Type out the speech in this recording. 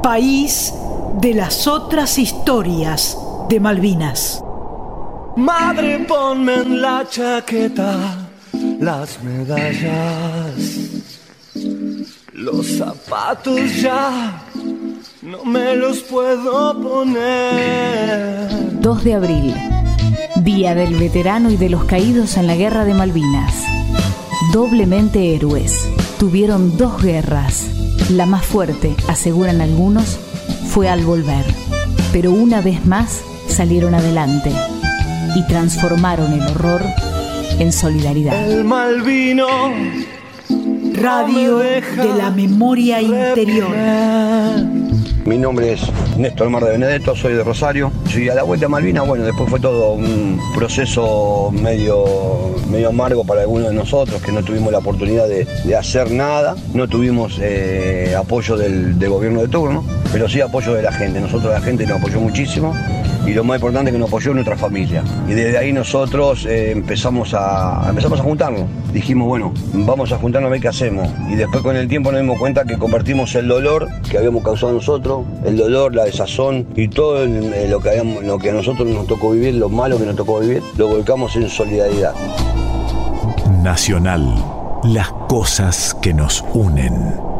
país de las otras historias de Malvinas. Madre, ponme en la chaqueta las medallas, los zapatos ya no me los puedo poner. 2 de abril, Día del Veterano y de los Caídos en la Guerra de Malvinas. Doblemente héroes. Tuvieron 2 guerras. La más fuerte, aseguran algunos, fue al volver. Pero una vez más salieron adelante y transformaron el horror en solidaridad. El Malvino, Radio de la Memoria Interior. Mi nombre es Néstor Mar de Benedetto, soy de Rosario. Y a la vuelta a Malvinas, bueno, después fue todo un proceso medio amargo para algunos de nosotros, que no tuvimos la oportunidad de hacer nada. No tuvimos apoyo del gobierno de turno, pero sí apoyo de la gente. Nosotros, la gente nos apoyó muchísimo. Y lo más importante es que nos apoyó nuestra familia. Y desde ahí nosotros empezamos a juntarnos. Dijimos, bueno, vamos a juntarnos a ver qué hacemos. Y después con el tiempo nos dimos cuenta que compartimos el dolor que habíamos causado nosotros, el dolor, la desazón y todo lo que a nosotros nos tocó vivir, lo malo que nos tocó vivir, lo volcamos en solidaridad. Nacional, las cosas que nos unen.